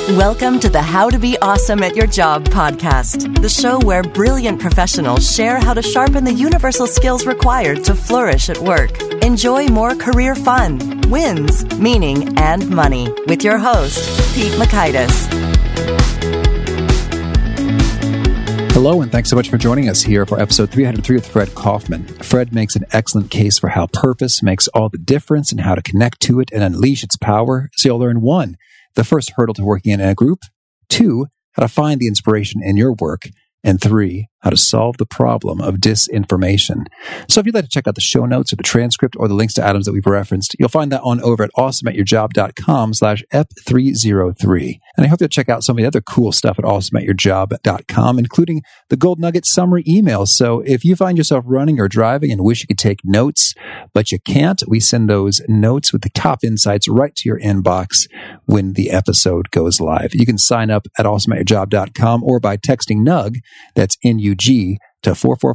Welcome to the How to Be Awesome at Your Job podcast, the show where brilliant professionals share how to sharpen the universal skills required to flourish at work. Enjoy more career fun, wins, meaning, and money with your host, Pete Mockaitis. Hello, and thanks so much for joining us here for episode 303 with Fred Kaufman. Fred makes an excellent case for how purpose makes all the difference and how to connect to it and unleash its power. So you'll learn 1, the first hurdle to working in a group, 2, how to find the inspiration in your work, and 3, how to solve the problem of disinformation. So if you'd like to check out the show notes or the transcript or the links to items that we've referenced, you'll find that on over at awesomeatyourjob.com/ep303. And I hope you'll check out some of the other cool stuff at awesomeatyourjob.com, including the Gold Nugget summary emails. So if you find yourself running or driving and wish you could take notes, but you can't, we send those notes with the top insights right to your inbox when the episode goes live. You can sign up at awesomeatyourjob.com or by texting NUG, that's NUG, to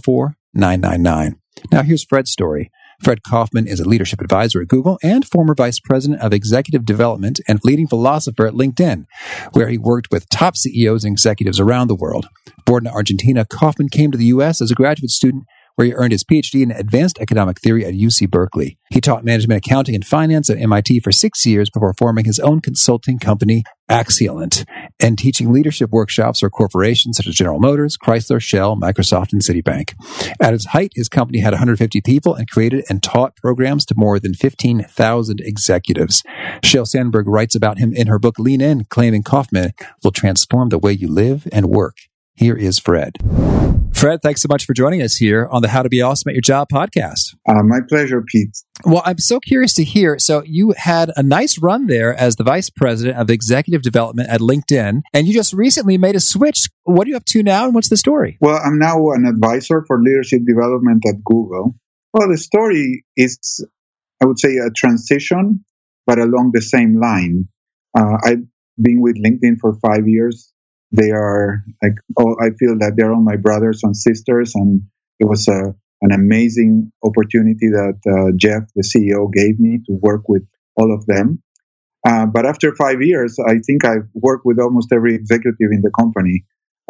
444-999. Now here's Fred's story. Fred Kaufman is a leadership advisor at Google and former vice president of executive development and leading philosopher at LinkedIn, where he worked with top CEOs and executives around the world. Born in Argentina, Kaufman came to the U.S. as a graduate student where he earned his PhD in advanced economic theory at UC Berkeley. He taught management accounting and finance at MIT for 6 years before forming his own consulting company, Axialent, and teaching leadership workshops for corporations such as General Motors, Chrysler, Shell, Microsoft, and Citibank. At its height, his company had 150 people and created and taught programs to more than 15,000 executives. Sheryl Sandberg writes about him in her book Lean In, claiming Kaufman will transform the way you live and work. Here is Fred. Fred, thanks so much for joining us here on the How to Be Awesome at Your Job podcast. My pleasure, Pete. Well, I'm so curious to hear. So you had a nice run there as the vice president of executive development at LinkedIn, and you just recently made a switch. What are you up to now, and what's the story? Well, I'm now an advisor for leadership development at Google. Well, the story is, I would say, a transition, but along the same line. I've been with LinkedIn for 5 years. They are like, I feel that they're all my brothers and sisters, and it was an amazing opportunity that Jeff, the CEO, gave me to work with all of them. But after 5 years, I think I've worked with almost every executive in the company.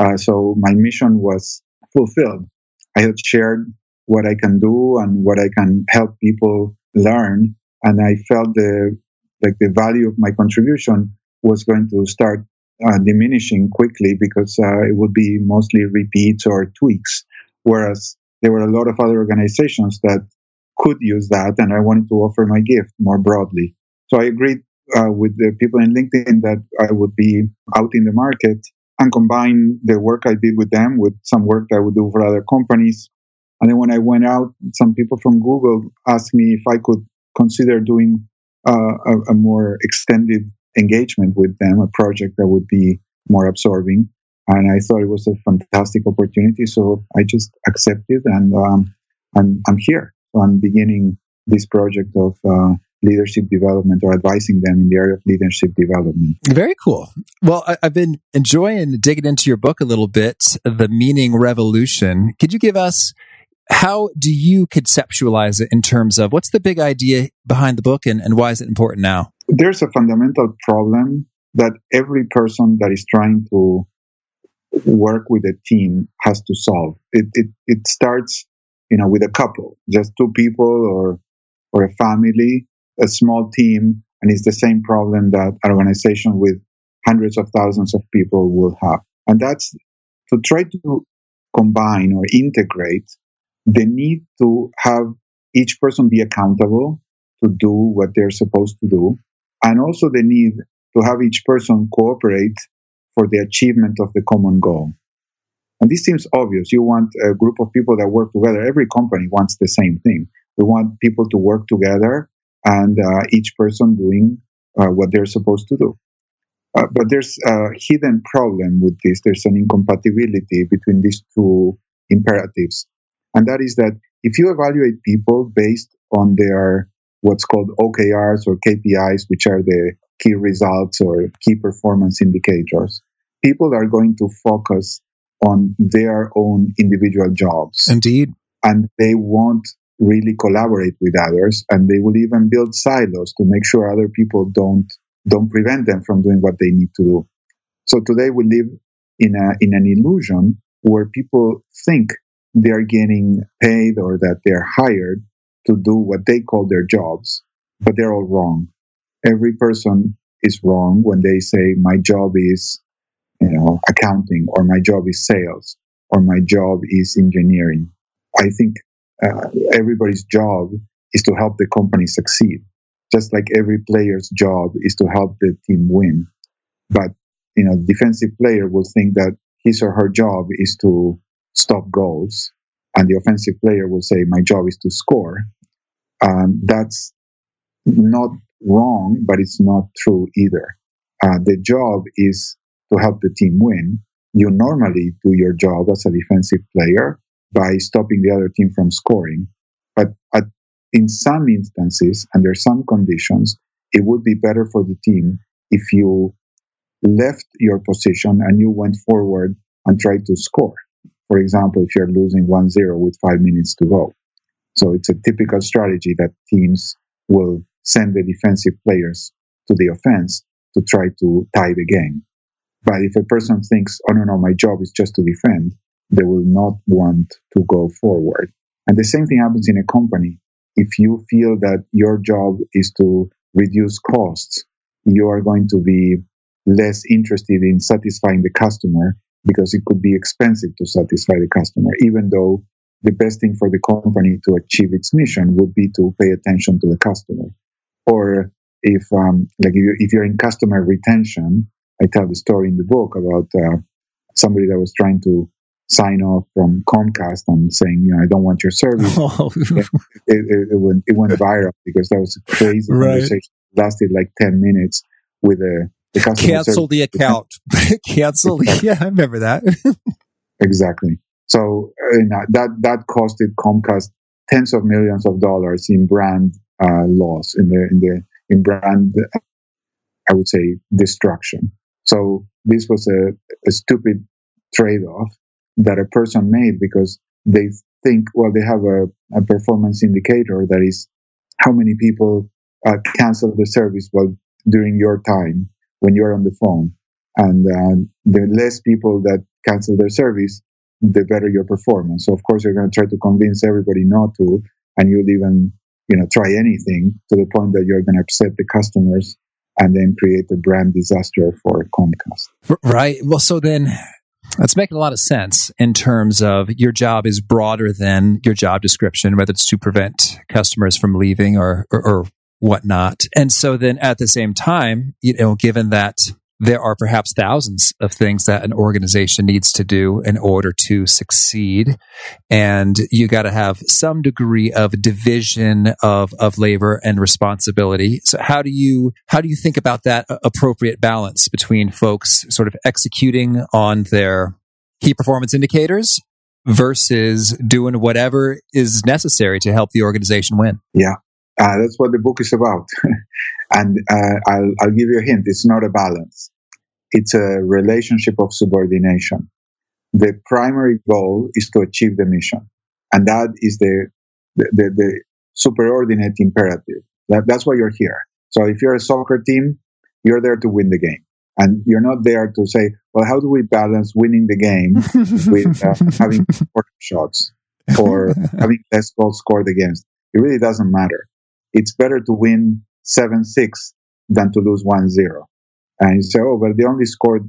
So my mission was fulfilled. I had shared what I can do and what I can help people learn, and I felt the value of my contribution was going to start diminishing quickly because it would be mostly repeats or tweaks, whereas there were a lot of other organizations that could use that, and I wanted to offer my gift more broadly. So I agreed with the people in LinkedIn that I would be out in the market and combine the work I did with them with some work I would do for other companies. And then when I went out, some people from Google asked me if I could consider doing a more extended engagement with them, a project that would be more absorbing. And I thought it was a fantastic opportunity. So I just accepted, and I'm here. So I'm beginning this project of leadership development, or advising them in the area of leadership development. Very cool. Well, I've been enjoying digging into your book a little bit, The Meaning Revolution. Could you give us, how do you conceptualize it in terms of what's the big idea behind the book, and why is it important now? There's a fundamental problem that every person that is trying to work with a team has to solve. It starts, with a couple, just two people or a family, a small team, and it's the same problem that an organization with hundreds of thousands of people will have. And that's to try to combine or integrate the need to have each person be accountable to do what they're supposed to do, and also the need to have each person cooperate for the achievement of the common goal. And this seems obvious. You want a group of people that work together. Every company wants the same thing. We want people to work together and each person doing what they're supposed to do. But there's a hidden problem with this. There's an incompatibility between these two imperatives. And that is that if you evaluate people based on their what's called OKRs or KPIs, which are the key results or key performance indicators, people are going to focus on their own individual jobs. Indeed. And they won't really collaborate with others, and they will even build silos to make sure other people don't prevent them from doing what they need to do. So today we live in an illusion where people think they are getting paid or that they're hired to do what they call their jobs, but they're all wrong. Every person is wrong when they say my job is, accounting, or my job is sales, or my job is engineering. I think everybody's job is to help the company succeed, just like every player's job is to help the team win. But the defensive player will think that his or her job is to stop goals, and the offensive player will say, my job is to score. That's not wrong, but it's not true either. The job is to help the team win. You normally do your job as a defensive player by stopping the other team from scoring. But in some instances, under some conditions, it would be better for the team if you left your position and you went forward and tried to score. For example, if you're losing 1-0 with 5 minutes to go. So it's a typical strategy that teams will send the defensive players to the offense to try to tie the game. But if a person thinks, oh, no, my job is just to defend, they will not want to go forward. And the same thing happens in a company. If you feel that your job is to reduce costs, you are going to be less interested in satisfying the customer because it could be expensive to satisfy the customer, even though the best thing for the company to achieve its mission would be to pay attention to the customer. Or if you're in customer retention, I tell the story in the book about somebody that was trying to sign off from Comcast and saying, I don't want your service. It went viral because that was a crazy conversation. It lasted like 10 minutes with the customer Cancel the account. Cancel. Yeah, I remember that. Exactly. So that costed Comcast tens of millions of dollars in brand loss, in brand, I would say, destruction. So this was a stupid trade-off that a person made because they think, they have a performance indicator that is how many people cancel the service during your time when you're on the phone. And the less people that cancel their service, the better your performance. So of course you're going to try to convince everybody not to, and you'll even try anything to the point that you're going to upset the customers and then create a brand disaster for Comcast. Right. Well, so then that's making a lot of sense in terms of your job is broader than your job description, whether it's to prevent customers from leaving or whatnot. And so then at the same time, given that there are perhaps thousands of things that an organization needs to do in order to succeed, and you got to have some degree of division of labor and responsibility. So how do you think about that appropriate balance between folks sort of executing on their key performance indicators versus doing whatever is necessary to help the organization win? Yeah, that's what the book is about. And I'll give you a hint. It's not a balance. It's a relationship of subordination. The primary goal is to achieve the mission. And that is the superordinate imperative. That's why you're here. So if you're a soccer team, you're there to win the game. And you're not there to say, how do we balance winning the game with having 40 shots or having less goals scored against? It really doesn't matter. It's better to win 7-6 than to lose 1-0. And you say, but they only scored,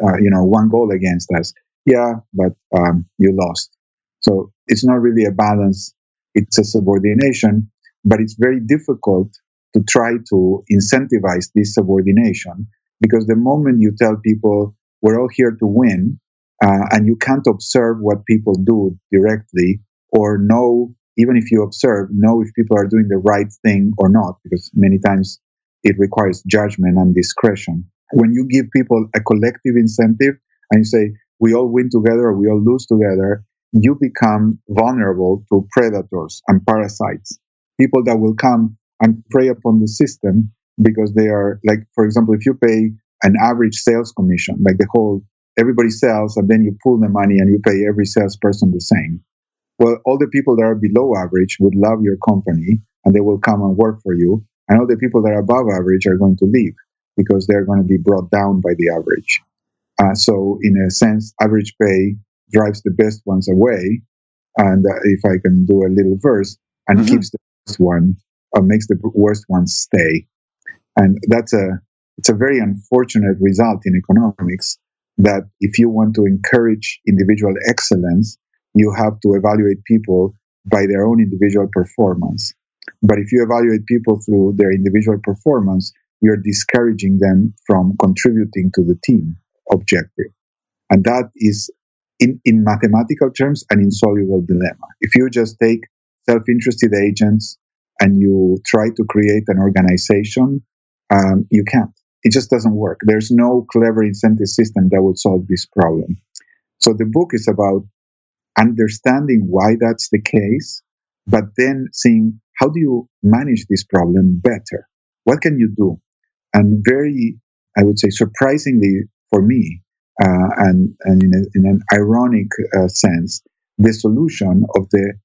1 goal against us. Yeah, but you lost. So it's not really a balance. It's a subordination, but it's very difficult to try to incentivize this subordination because the moment you tell people we're all here to win, and you can't observe what people do directly or know, even if you observe, know if people are doing the right thing or not, because many times it requires judgment and discretion. When you give people a collective incentive and you say, we all win together or we all lose together, you become vulnerable to predators and parasites, people that will come and prey upon the system because they are, like, for example, if you pay an average sales commission, like everybody sells and then you pool the money and you pay every salesperson the same. Well, all the people that are below average would love your company and they will come and work for you. And all the people that are above average are going to leave because they're going to be brought down by the average. So in a sense, average pay drives the best ones away. And if I can do a little verse, and keeps the worst one, or makes the worst ones stay. And it's a very unfortunate result in economics, that if you want to encourage individual excellence, you have to evaluate people by their own individual performance. But if you evaluate people through their individual performance, you're discouraging them from contributing to the team objective. And that is, in mathematical terms, an insoluble dilemma. If you just take self-interested agents and you try to create an organization, you can't. It just doesn't work. There's no clever incentive system that would solve this problem. So the book is about understanding why that's the case, but then seeing, how do you manage this problem better? What can you do? And very, I would say, surprisingly for me, and in an ironic sense, the solution of the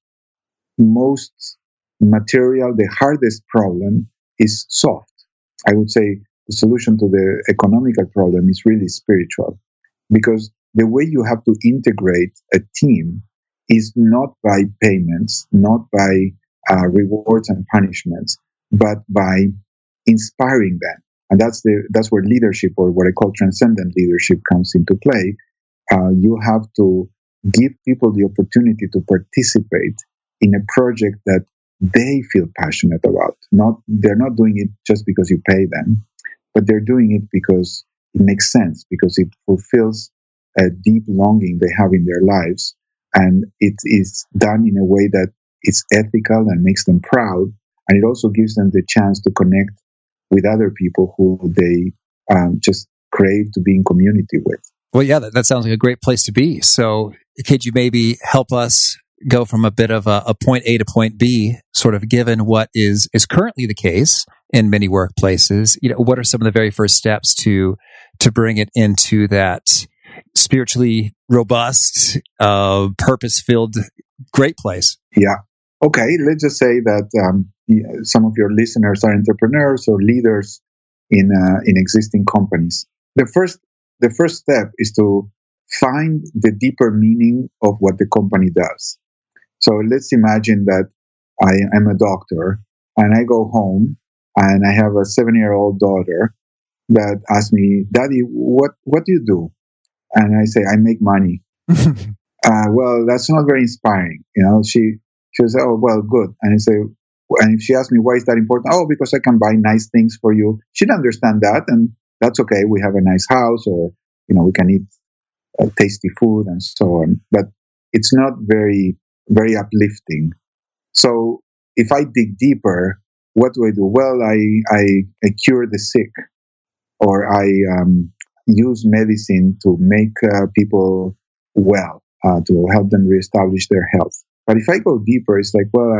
most material, the hardest problem is soft. I would say the solution to the economical problem is really spiritual, because the way you have to integrate a team is not by payments, not by rewards and punishments, but by inspiring them. And that's where leadership, or what I call transcendent leadership, comes into play. You have to give people the opportunity to participate in a project that they feel passionate about. They're not doing it just because you pay them, but they're doing it because it makes sense, because it fulfills a deep longing they have in their lives, and it is done in a way that is ethical and makes them proud, and it also gives them the chance to connect with other people who they just crave to be in community with. Well, yeah, that sounds like a great place to be. So could you maybe help us go from a bit of a point A to point B, sort of given what is currently the case in many workplaces? What are some of the very first steps to bring it into that spiritually robust, purpose-filled, great place? Yeah. Okay. Let's just say that some of your listeners are entrepreneurs or leaders in existing companies. The first step is to find the deeper meaning of what the company does. So let's imagine that I am a doctor and I go home and I have a 7-year-old daughter that asks me, "Daddy, what do you do?" And I say, "I make money." Well, that's not very inspiring. She says, "Oh, well, good." And I say, and if she asks me, "Why is that important?" "Oh, because I can buy nice things for you." She doesn't understand that, and that's okay. We have a nice house, or we can eat tasty food and so on. But it's not very, very uplifting. So if I dig deeper, what do? Well, I cure the sick, or I use medicine to make people well, to help them reestablish their health. But if I go deeper, it's like, well,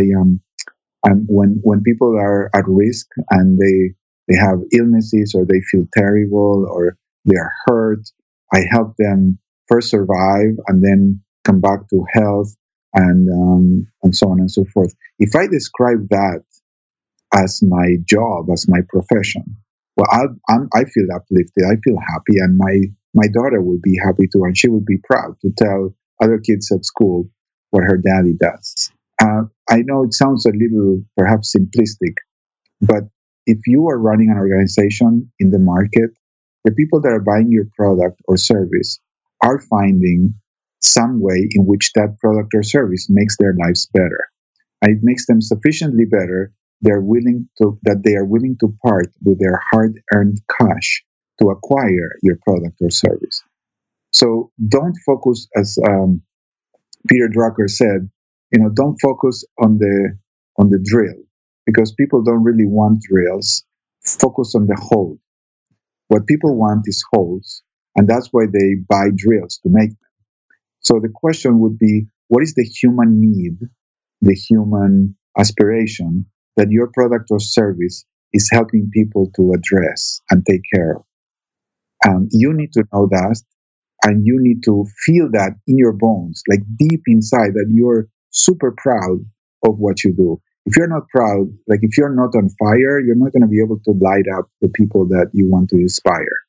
when people are at risk and they have illnesses, or they feel terrible, or they are hurt, I help them first survive and then come back to health, and so on and so forth. If I describe that as my job, as my profession, well, I feel uplifted, I feel happy, and my daughter will be happy too, and she will be proud to tell other kids at school what her daddy does. I know it sounds a little perhaps simplistic, but if you are running an organization in the market, the people that are buying your product or service are finding some way in which that product or service makes their lives better. And it makes them sufficiently better that they are willing to part with their hard-earned cash to acquire your product or service. So don't focus, as Peter Drucker said, don't focus on the drill, because people don't really want drills. Focus on the hole. What people want is holes, and that's why they buy drills to make them. So the question would be, what is the human need, the human aspiration that your product or service is helping people to address and take care of? You need to know that, and you need to feel that in your bones, like deep inside, that you're super proud of what you do. If you're not proud, like if you're not on fire, you're not going to be able to light up the people that you want to inspire.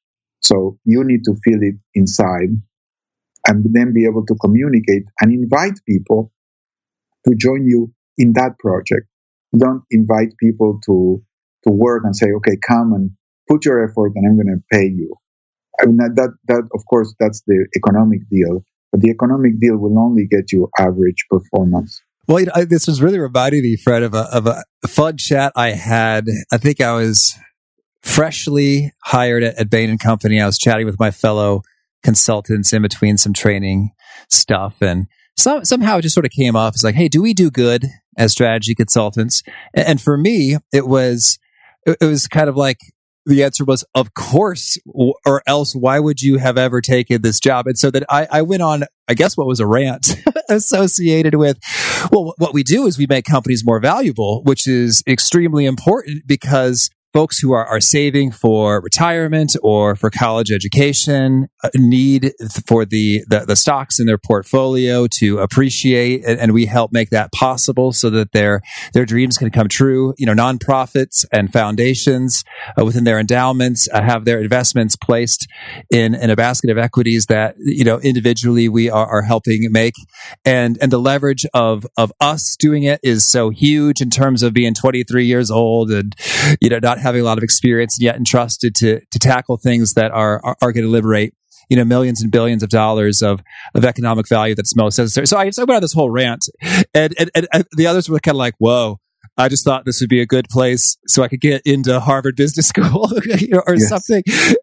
So you need to feel it inside and then be able to communicate and invite people to join you in that project. Don't invite people to work and say, okay, come and put your effort and I'm going to pay you. I mean, that of course, that's the economic deal. But the economic deal will only get you average performance. Well, this was really reminding me, Fred, of a fun chat I had. I think I was freshly hired at Bain & Company. I was chatting with my fellow consultants in between some training stuff. And somehow it just sort of came off as like, hey, do we do good as strategy consultants? And for me, it was kind of like, the answer was, of course, or else why would you have ever taken this job? And so that I went on, I guess what was a rant associated with, well, what we do is we make companies more valuable, which is extremely important because folks who are saving for retirement or for college education need for the stocks in their portfolio to appreciate, and we help make that possible so that their dreams can come true. Nonprofits and foundations within their endowments have their investments placed in a basket of equities that individually we are helping make, and the leverage of us doing it is so huge in terms of being 23 years old and not having a lot of experience and yet entrusted to tackle things that are going to liberate millions and billions of dollars of economic value that's most necessary. So I went on this whole rant, and the others were kind of like, "Whoa, I just thought this would be a good place so I could get into Harvard Business School, or yes. something."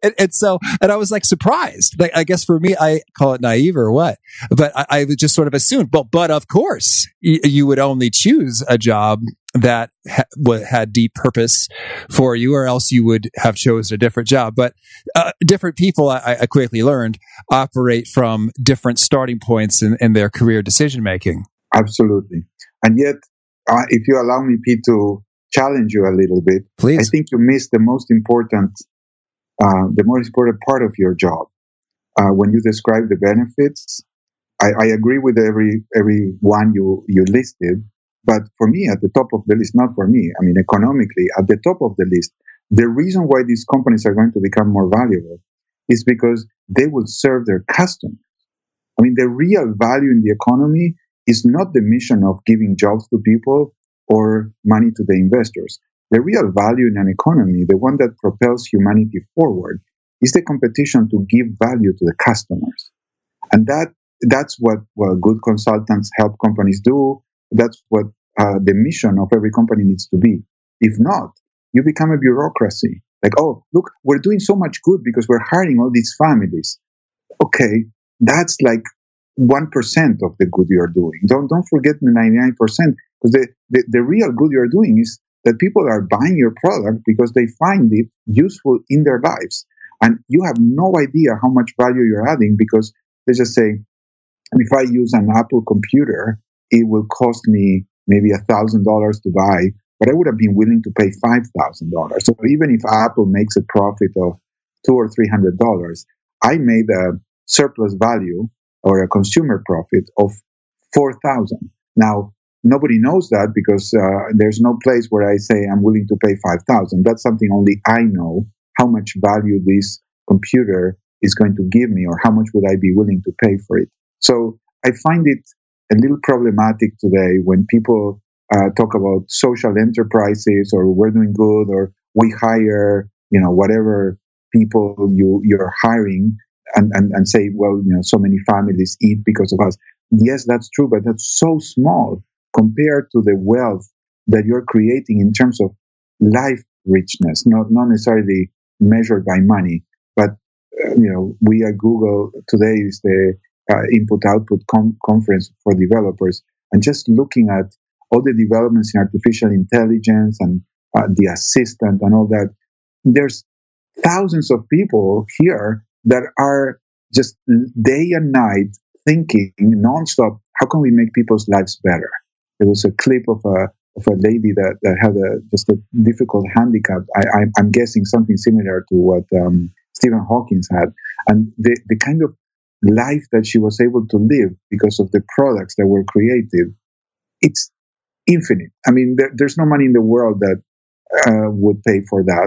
And I was like surprised. Like, I guess for me, I call it naive or what, but I would just sort of assume, but of course, you would only choose a job that had deep purpose for you, or else you would have chosen a different job. But different people, I quickly learned, operate from different starting points in their career decision making. Absolutely. And yet, if you allow me, Pete, to challenge you a little bit, please. I think you missed the most important part of your job. When you describe the benefits, I agree with every one you listed. But for me, at the top of the list, not for me, I mean, economically, at the top of the list, the reason why these companies are going to become more valuable is because they will serve their customers. I mean, the real value in the economy is not the mission of giving jobs to people or money to the investors. The real value in an economy, the one that propels humanity forward, is the competition to give value to the customers. And that's what good consultants help companies do. That's what the mission of every company needs to be. If not, you become a bureaucracy. Like, oh, look, we're doing so much good because we're hiring all these families. Okay, that's like 1% of the good you're doing. Don't forget the 99%, because the real good you're doing is that people are buying your product because they find it useful in their lives. And you have no idea how much value you're adding, because let's just say, if I use an Apple computer, it will cost me maybe $1,000 to buy, but I would have been willing to pay $5,000. So even if Apple makes a profit of $200 or $300, I made a surplus value or a consumer profit of $4,000. Now, nobody knows that because there's no place where I say I'm willing to pay $5,000. That's something only I know, how much value this computer is going to give me, or how much would I be willing to pay for it. So I find it a little problematic today when people talk about social enterprises, or we're doing good, or we hire, whatever people you're hiring, and say, well, so many families eat because of us. Yes, that's true, but that's so small compared to the wealth that you're creating in terms of life richness, not necessarily measured by money. But we at Google today is the Input-Output conference for developers, and just looking at all the developments in artificial intelligence and the assistant and all that, there's thousands of people here that are just day and night thinking nonstop, how can we make people's lives better? There was a clip of a lady that had just a difficult handicap. I'm guessing something similar to what Stephen Hawking had, and the kind of life that she was able to live because of the products that were created, it's infinite. I mean, there's no money in the world that would pay for that.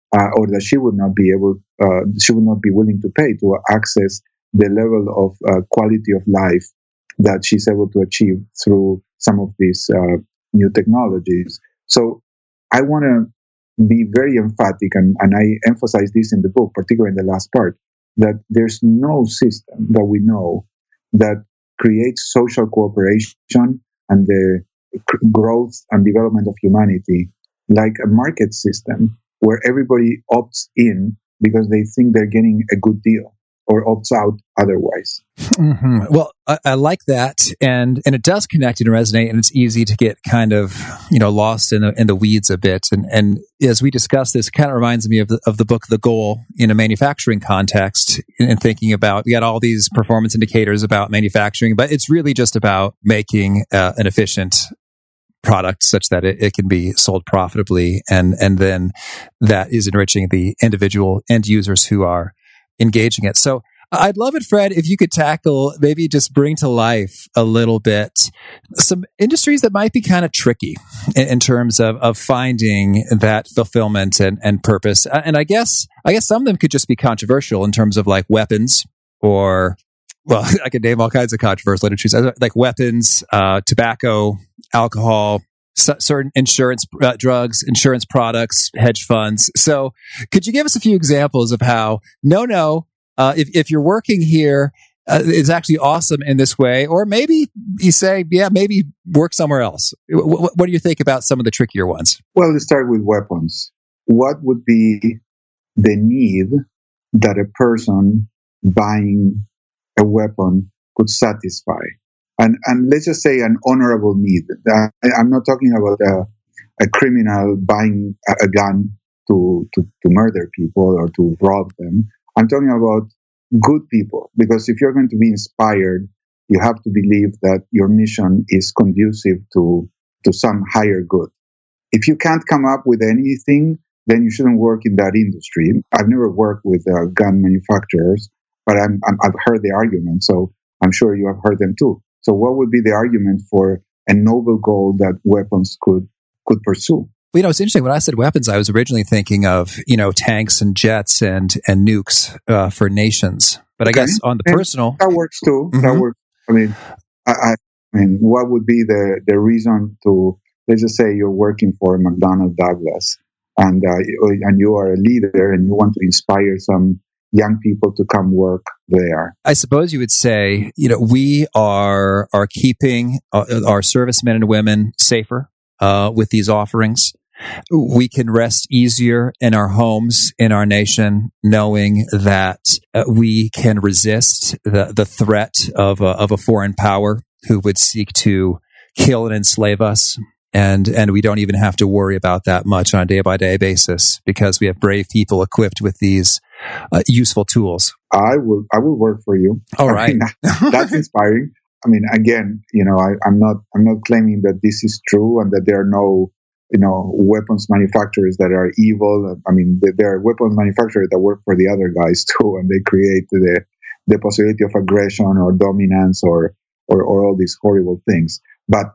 or that she would not be willing to pay to access the level of quality of life that she's able to achieve through some of these new technologies. So I want to be very emphatic, and I emphasize this in the book, particularly in the last part, that there's no system that we know that creates social cooperation and the growth and development of humanity like a market system where everybody opts in because they think they're getting a good deal, or opts out otherwise. Mm-hmm. Well, I like that, and it does connect and resonate, and it's easy to get kind of lost in the weeds a bit. And as we discuss this, it kind of reminds me of the book The Goal in a manufacturing context, and thinking about, we got all these performance indicators about manufacturing, but it's really just about making an efficient product such that it can be sold profitably, and then that is enriching the individual end users who are engaging it. So I'd love it, Fred, if you could tackle, maybe just bring to life a little bit, some industries that might be kind of tricky in terms of finding that fulfillment and purpose. And I guess some of them could just be controversial in terms of like weapons, or, well, I could name all kinds of controversial industries, like weapons, tobacco, alcohol, certain insurance, drugs, insurance products, hedge funds. So could you give us a few examples of how, if you're working here, it's actually awesome in this way, or maybe you say, maybe work somewhere else. What do you think about some of the trickier ones? Well, let's start with weapons. What would be the need that a person buying a weapon could satisfy? And let's just say an honorable need. I'm not talking about a criminal buying a gun to murder people or to rob them. I'm talking about good people, because if you're going to be inspired, you have to believe that your mission is conducive to some higher good. If you can't come up with anything, then you shouldn't work in that industry. I've never worked with gun manufacturers, but I've heard the argument, so I'm sure you have heard them too. So what would be the argument for a noble goal that weapons could pursue? It's interesting. When I said weapons, I was originally thinking of, tanks and jets and nukes for nations. But I guess on the personal... That works too. Mm-hmm. That works. I mean, what would be the reason to, let's just say you're working for McDonnell Douglas and you are a leader and you want to inspire some young people to come work there. I suppose you would say, we are keeping our servicemen and women safer with these offerings. We can rest easier in our homes, in our nation, knowing that we can resist the threat of a foreign power who would seek to kill and enslave us. And we don't even have to worry about that much on a day-by-day basis, because we have brave people equipped with these useful tools. I will work for you. All right. That's inspiring. Again, I'm not claiming that this is true and that there are no, weapons manufacturers that are evil. There are weapons manufacturers that work for the other guys too, and they create the possibility of aggression or dominance or all these horrible things. But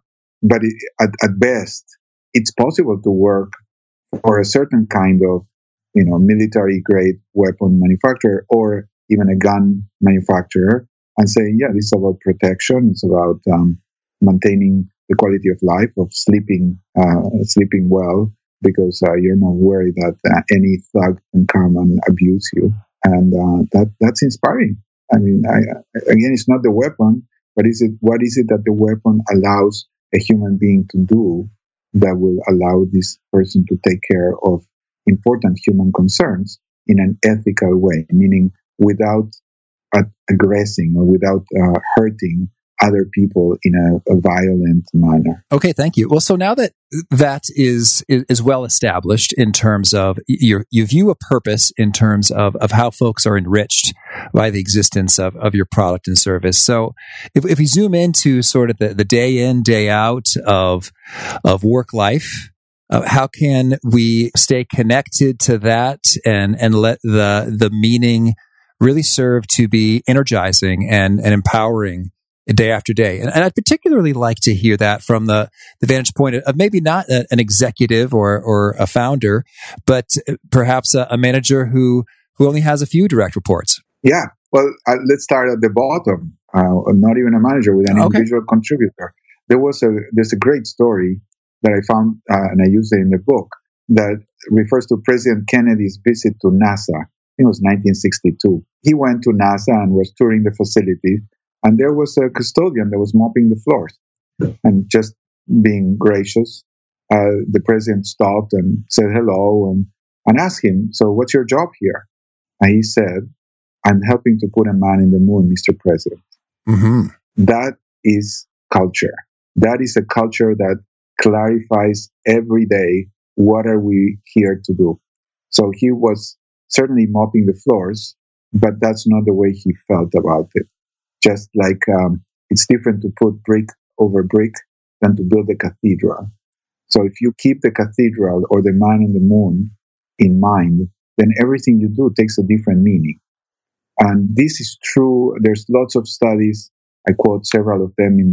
at best, it's possible to work for a certain kind of, military-grade weapon manufacturer or even a gun manufacturer and say, this is about protection. It's about maintaining the quality of life, of sleeping well, because you're not worried that any thug can come and abuse you. And that's inspiring. Again, it's not the weapon, but what is it that the weapon allows a human being to do that will allow this person to take care of important human concerns in an ethical way, meaning without aggressing or without hurting other people in a violent manner. Okay, thank you. Well, so now that is well established in terms of you view a purpose in terms of how folks are enriched by the existence of your product and service. So if we zoom into sort of the day in, day out of work life, how can we stay connected to that and let the meaning really serve to be energizing and empowering day after day. And I'd particularly like to hear that from the vantage point of maybe not an executive or a founder, but perhaps a manager who only has a few direct reports. Yeah. Well, let's start at the bottom. Not even a manager, with an individual contributor. There's a great story that I found, and I used it in the book, that refers to President Kennedy's visit to NASA. I think it was 1962. He went to NASA and was touring the facility, and there was a custodian that was mopping the floors. And just being gracious, the president stopped and said hello and asked him, "So what's your job here?" And he said, "I'm helping to put a man in the moon, Mr. President." Mm-hmm. That is culture. That is a culture that clarifies every day, what are we here to do? So he was certainly mopping the floors, but that's not the way he felt about it. Just like it's different to put brick over brick than to build a cathedral. So if you keep the cathedral or the man on the moon in mind, then everything you do takes a different meaning. And this is true. There's lots of studies. I quote several of them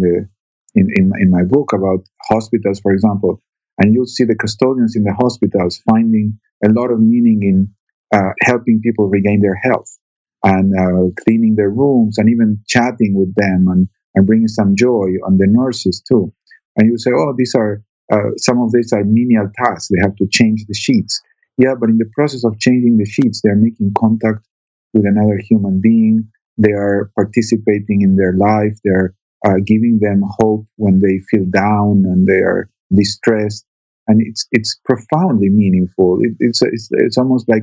in my book about hospitals, for example. And you'll see the custodians in the hospitals finding a lot of meaning in helping people regain their health and cleaning their rooms and even chatting with them and bringing some joy on the nurses too. And you say, oh, these are some of these are menial tasks. They have to change the sheets. Yeah, but in the process of changing the sheets, they're making contact with another human being. They are participating in their life. They're giving them hope when they feel down and they are distressed. And it's profoundly meaningful. It's almost like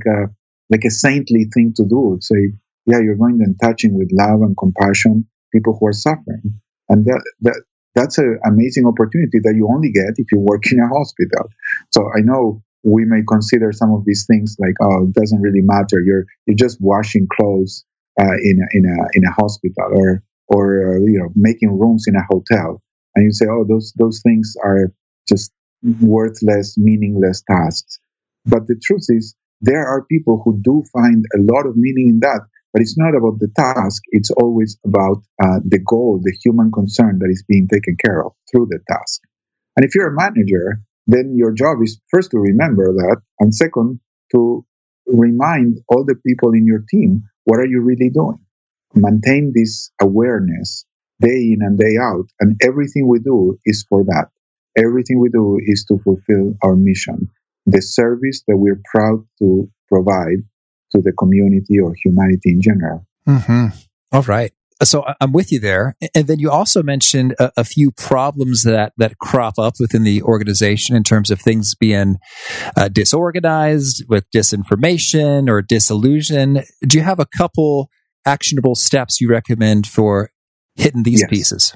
a saintly thing to do. Say, yeah, you're going and touching with love and compassion people who are suffering, and that's an amazing opportunity that you only get if you work in a hospital. So I know we may consider some of these things like, oh, it doesn't really matter. You're just washing clothes in a hospital or making rooms in a hotel, and you say, oh, those things are just worthless, meaningless tasks. But the truth is, there are people who do find a lot of meaning in that. But it's not about the task. It's always about the goal, the human concern that is being taken care of through the task. And if you're a manager, then your job is first to remember that, and second, to remind all the people in your team, what are you really doing? Maintain this awareness day in and day out. And everything we do is for that. Everything we do is to fulfill our mission, the service that we're proud to provide to the community or humanity in general. Mm-hmm. All right. So I'm with you there. And then you also mentioned a few problems that crop up within the organization in terms of things being disorganized, with disinformation or disillusion. Do you have a couple actionable steps you recommend for hitting these pieces?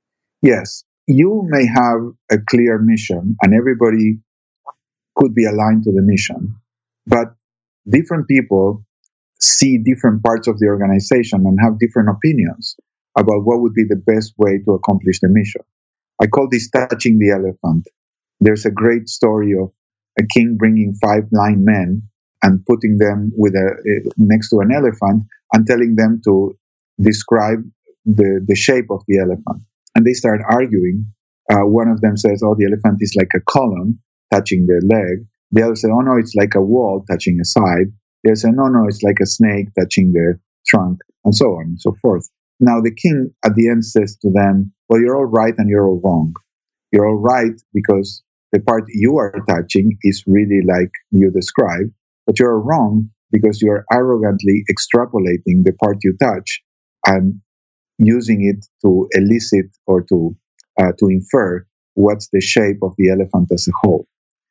Yes. You may have a clear mission and everybody could be aligned to the mission, but different people see different parts of the organization and have different opinions about what would be the best way to accomplish the mission. I call this touching the elephant. There's a great story of a king bringing 5 blind men and putting them next to an elephant and telling them to describe the shape of the elephant. And they start arguing. One of them says, oh, the elephant is like a column touching the leg. The other said, oh, no, it's like a wall touching a side. They said, no, it's like a snake touching the trunk, and so on and so forth. Now, the king at the end says to them, well, you're all right and you're all wrong. You're all right because the part you are touching is really like you described, but you're wrong because you're arrogantly extrapolating the part you touch and using it to elicit or to infer what's the shape of the elephant as a whole.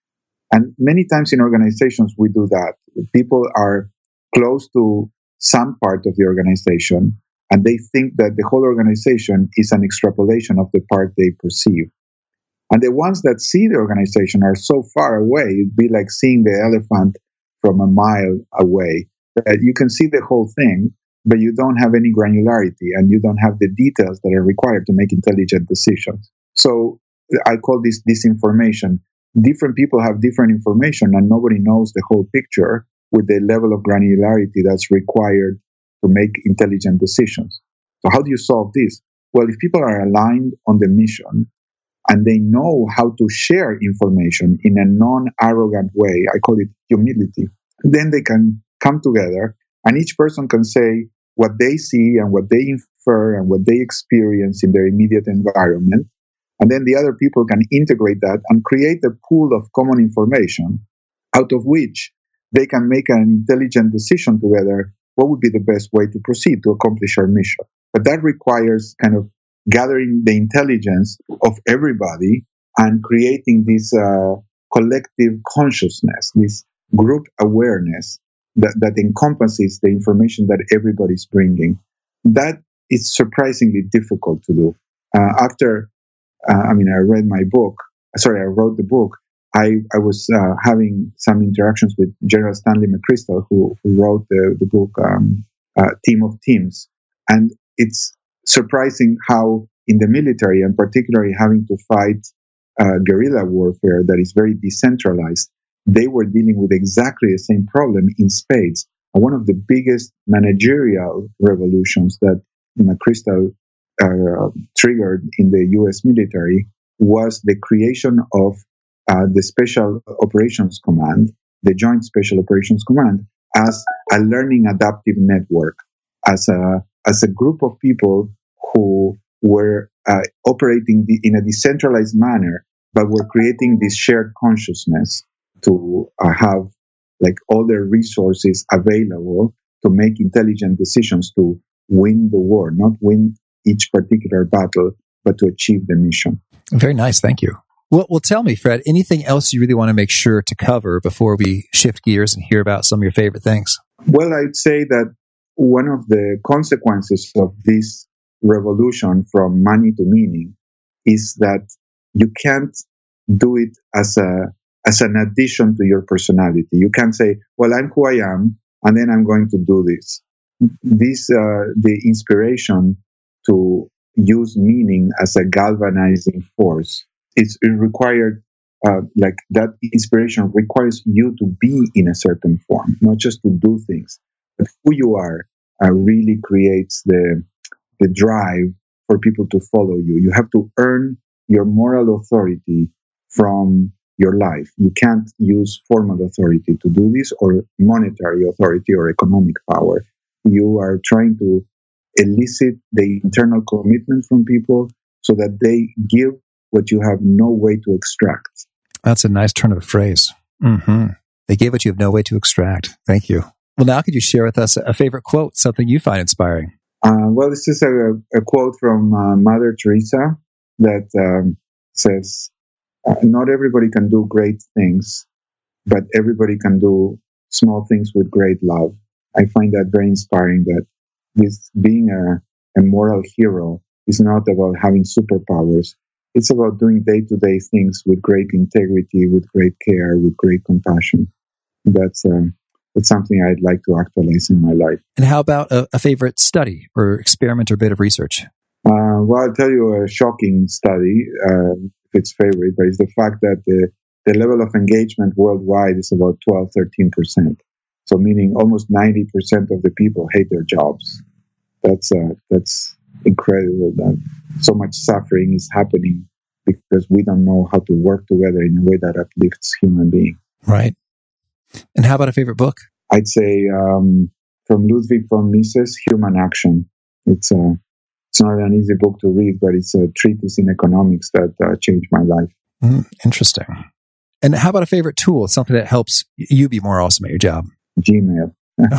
And many times in organizations, we do that. People are close to some part of the organization, and they think that the whole organization is an extrapolation of the part they perceive. And the ones that see the organization are so far away, it'd be like seeing the elephant from a mile away. That you can see the whole thing, but you don't have any granularity, and you don't have the details that are required to make intelligent decisions. So I call this disinformation. Different people have different information and nobody knows the whole picture with the level of granularity that's required to make intelligent decisions. So how do you solve this? well, if people are aligned on the mission and they know how to share information in a non-arrogant way, I call it humility, then they can come together and each person can say what they see and what they infer and what they experience in their immediate environment. And then the other people can integrate that and create a pool of common information out of which they can make an intelligent decision together what would be the best way to proceed to accomplish our mission. But that requires kind of gathering the intelligence of everybody and creating this collective consciousness, this group awareness that encompasses the information that everybody's bringing. That is surprisingly difficult to do. I wrote the book. I was having some interactions with General Stanley McChrystal, who wrote the book Team of Teams. And it's surprising how in the military, and particularly having to fight guerrilla warfare that is very decentralized, they were dealing with exactly the same problem in spades. And one of the biggest managerial revolutions that McChrystal triggered in the U.S. military was the creation of the Special Operations Command, the Joint Special Operations Command, as a learning adaptive network, as a group of people who were operating in a decentralized manner, but were creating this shared consciousness to have like all their resources available to make intelligent decisions to win the war, not win each particular battle, but to achieve the mission. Very nice. Thank you. Well, tell me, Fred, anything else you really want to make sure to cover before we shift gears and hear about some of your favorite things? Well, I'd say that one of the consequences of this revolution from money to meaning is that you can't do it as an addition to your personality. You can't say, well, I'm who I am, and then I'm going to do this. The inspiration to use meaning as a galvanizing force, it required, like that inspiration requires you to be in a certain form, not just to do things. But who you are really creates the drive for people to follow you. You have to earn your moral authority from your life. You can't use formal authority to do this, or monetary authority or economic power. You are trying to elicit the internal commitment from people so that they give what you have no way to extract. That's a nice turn of the phrase. Mm-hmm. They gave what you have no way to extract. Thank you. Well, now could you share with us a favorite quote, something you find inspiring? Well, this is a quote from Mother Teresa that says, not everybody can do great things, but everybody can do small things with great love. I find that very inspiring, that this being a moral hero is not about having superpowers. It's about doing day-to-day things with great integrity, with great care, with great compassion. That's something I'd like to actualize in my life. And how about a favorite study or experiment or bit of research? Well, I'll tell you a shocking study, if it's favorite, but it's the fact that the level of engagement worldwide is about 12-13%. So meaning almost 90% of the people hate their jobs. That's incredible that so much suffering is happening because we don't know how to work together in a way that uplifts human beings. Right. And how about a favorite book? I'd say from Ludwig von Mises, Human Action. It's not an easy book to read, but it's a treatise in economics that changed my life. Interesting. And how about a favorite tool, something that helps you be more awesome at your job? Gmail.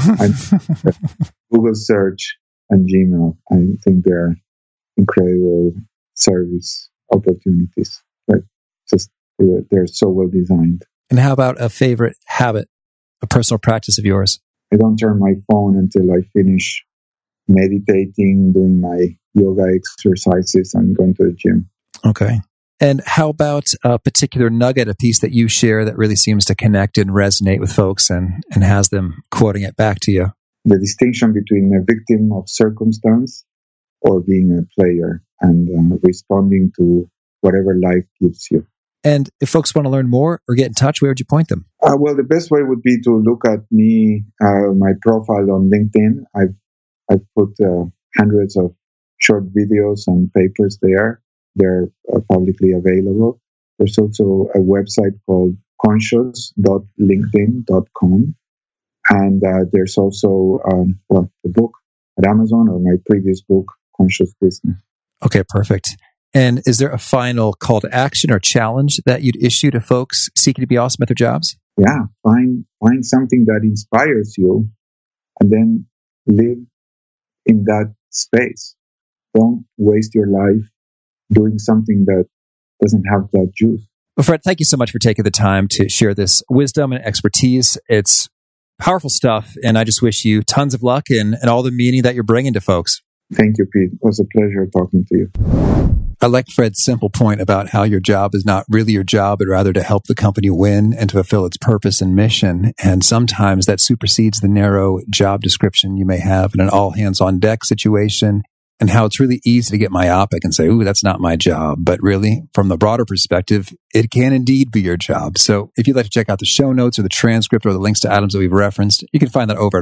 Google search and Gmail. I think they're incredible service opportunities. But just they're so well designed. And how about a favorite habit, a personal practice of yours? I don't turn my phone until I finish meditating, doing my yoga exercises, and going to the gym. Okay. And how about a particular nugget, a piece that you share that really seems to connect and resonate with folks and has them quoting it back to you? The distinction between a victim of circumstance or being a player and responding to whatever life gives you. And if folks want to learn more or get in touch, where would you point them? Well, the best way would be to look at me, my profile on LinkedIn. I've put hundreds of short videos and papers there. They're publicly available. There's also a website called conscious.linkedin.com. And there's also, the book at Amazon, or my previous book, Conscious Business. Okay, perfect. And is there a final call to action or challenge that you'd issue to folks seeking to be awesome at their jobs? Yeah, find something that inspires you and then live in that space. Don't waste your life doing something that doesn't have that juice. Well, Fred, thank you so much for taking the time to share this wisdom and expertise. It's powerful stuff, and I just wish you tons of luck and all the meaning that you're bringing to folks. Thank you, Pete. It was a pleasure talking to you. I like Fred's simple point about how your job is not really your job, but rather to help the company win and to fulfill its purpose and mission. And sometimes that supersedes the narrow job description you may have in an all-hands-on-deck situation, and how it's really easy to get myopic and say, ooh, that's not my job. But really, from the broader perspective, it can indeed be your job. So if you'd like to check out the show notes or the transcript or the links to items that we've referenced, you can find that over at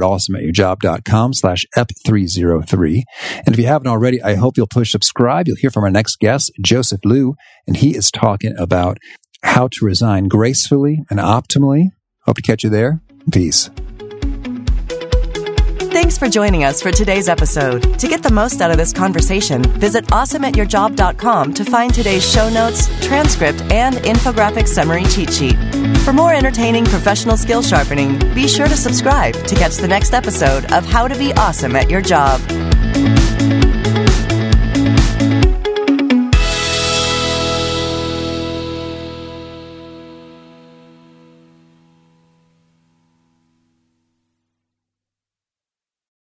awesomeatyourjob.com/ep303. And if you haven't already, I hope you'll push subscribe. You'll hear from our next guest, Joseph Liu, and he is talking about how to resign gracefully and optimally. Hope to catch you there. Peace. Thanks for joining us for today's episode. To get the most out of this conversation, visit awesomeatyourjob.com to find today's show notes, transcript, and infographic summary cheat sheet. For more entertaining professional skill sharpening, be sure to subscribe to catch the next episode of How to Be Awesome at Your Job.